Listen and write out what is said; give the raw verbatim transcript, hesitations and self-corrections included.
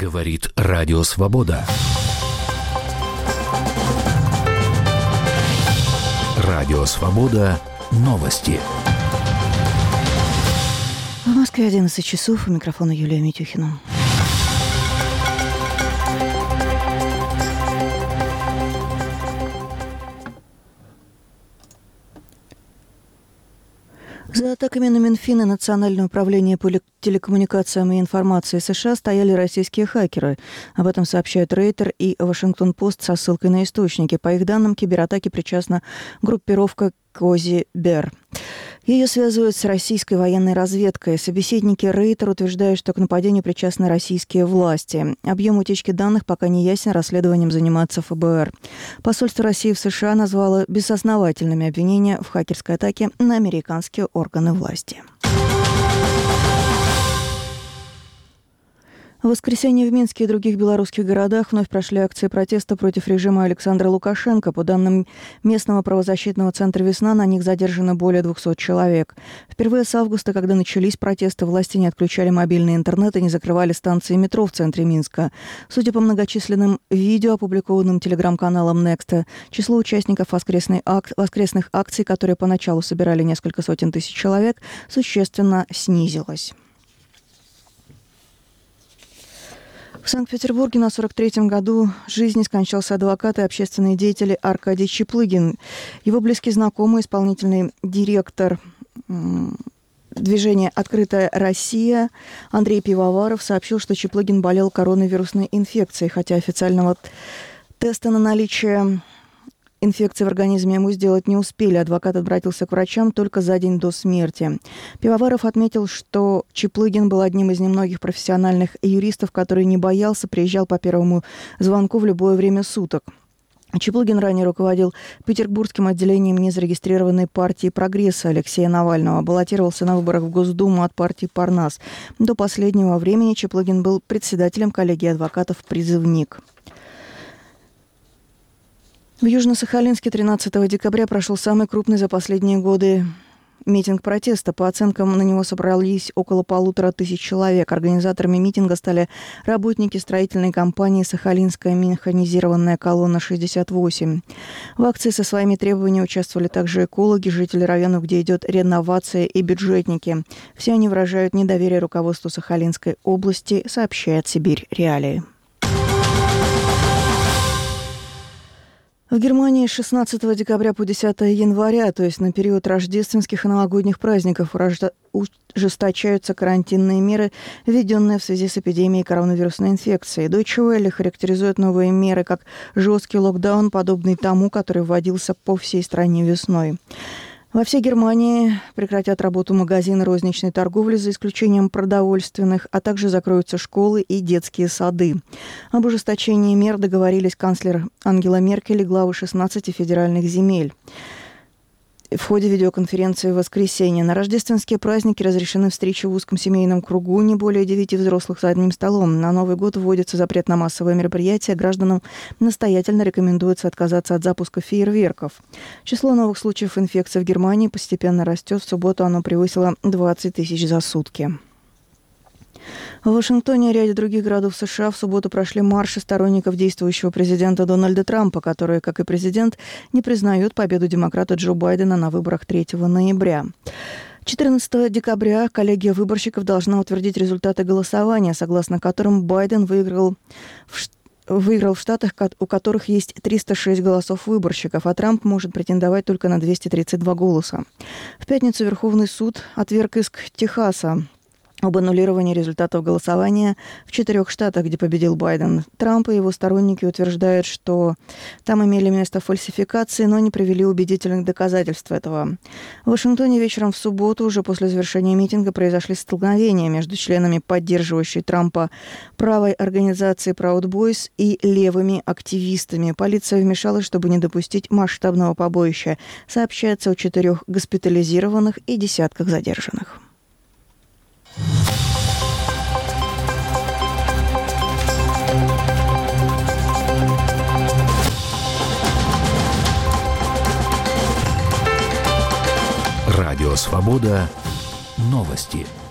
Говорит Радио Свобода. Радио Свобода. Новости. В Москве одиннадцать часов. У микрофона Юлия Митюхина. За атаками на Минфин и Национальное управление по телекоммуникациям и информации США стояли российские хакеры. Об этом сообщают Рейтер и Вашингтон-Пост со ссылкой на источники. По их данным, к кибератаке причастна группировка Кози Бер. Ее связывают с российской военной разведкой. Собеседники Рейтер утверждают, что к нападению причастны российские власти. Объем утечки данных пока не ясен, расследованием занимается эф бэ эр. Посольство России в США назвало безосновательными обвинения в хакерской атаке на американские органы власти. В воскресенье в Минске и других белорусских городах вновь прошли акции протеста против режима Александра Лукашенко. По данным местного правозащитного центра «Весна», на них задержано более двухсот человек. Впервые с августа, когда начались протесты, власти не отключали мобильный интернет и не закрывали станции метро в центре Минска. Судя по многочисленным видео, опубликованным телеграм-каналом Next, число участников воскресной ак... воскресных акций, которые поначалу собирали несколько сотен тысяч человек, существенно снизилось. В Санкт-Петербурге на сорок третьем году жизни скончался адвокат и общественный деятель Аркадий Чаплыгин. Его близкий знакомый, исполнительный директор движения «Открытая Россия» Андрей Пивоваров сообщил, что Чаплыгин болел коронавирусной инфекцией, хотя официального теста на наличие инфекции в организме ему сделать не успели. Адвокат обратился к врачам только за день до смерти. Пивоваров отметил, что Чаплыгин был одним из немногих профессиональных юристов, который не боялся, приезжал по первому звонку в любое время суток. Чаплыгин ранее руководил петербургским отделением незарегистрированной партии «Прогресса» Алексея Навального. Баллотировался на выборах в Госдуму от партии «Парнас». До последнего времени Чаплыгин был председателем коллегии адвокатов «Призывник». В Южно-Сахалинске тринадцатого декабря прошел самый крупный за последние годы митинг протеста. По оценкам, на него собрались около полутора тысяч человек. Организаторами митинга стали работники строительной компании «Сахалинская механизированная колонна-шестьдесят восемь». В акции со своими требованиями участвовали также экологи, жители районов, где идет реновация, и бюджетники. Все они выражают недоверие руководству Сахалинской области, сообщает «Сибирь Реалии». В Германии с шестнадцатого декабря по десятого января, то есть на период рождественских и новогодних праздников, ужесточаются карантинные меры, введенные в связи с эпидемией коронавирусной инфекции. Deutsche Welle характеризует новые меры как жесткий локдаун, подобный тому, который вводился по всей стране весной. Во всей Германии прекратят работу магазины розничной торговли, за исключением продовольственных, а также закроются школы и детские сады. Об ужесточении мер договорились канцлер Ангела Меркель и главы шестнадцати федеральных земель в ходе видеоконференции в воскресенье. На рождественские праздники разрешены встречи в узком семейном кругу, не более девяти взрослых за одним столом. На Новый год вводится запрет на массовые мероприятия. Гражданам настоятельно рекомендуется отказаться от запуска фейерверков. Число новых случаев инфекции в Германии постепенно растет. В субботу оно превысило двадцать тысяч за сутки. В Вашингтоне и ряде других городов США в субботу прошли марши сторонников действующего президента Дональда Трампа, которые, как и президент, не признают победу демократа Джо Байдена на выборах третьего ноября. четырнадцатого декабря коллегия выборщиков должна утвердить результаты голосования, согласно которым Байден выиграл в выиграл в штатах, у которых есть триста шесть голосов выборщиков, а Трамп может претендовать только на двести тридцать два голоса. В пятницу Верховный суд отверг иск Техаса об аннулировании результатов голосования в четырех штатах, где победил Байден. Трамп и его сторонники утверждают, что там имели место фальсификации, но не привели убедительных доказательств этого. В Вашингтоне вечером в субботу, уже после завершения митинга, произошли столкновения между членами поддерживающей Трампа правой организации Proud Boys и левыми активистами. Полиция вмешалась, чтобы не допустить масштабного побоища. Сообщается о четырех госпитализированных и десятках задержанных. Радио Свобода. Новости.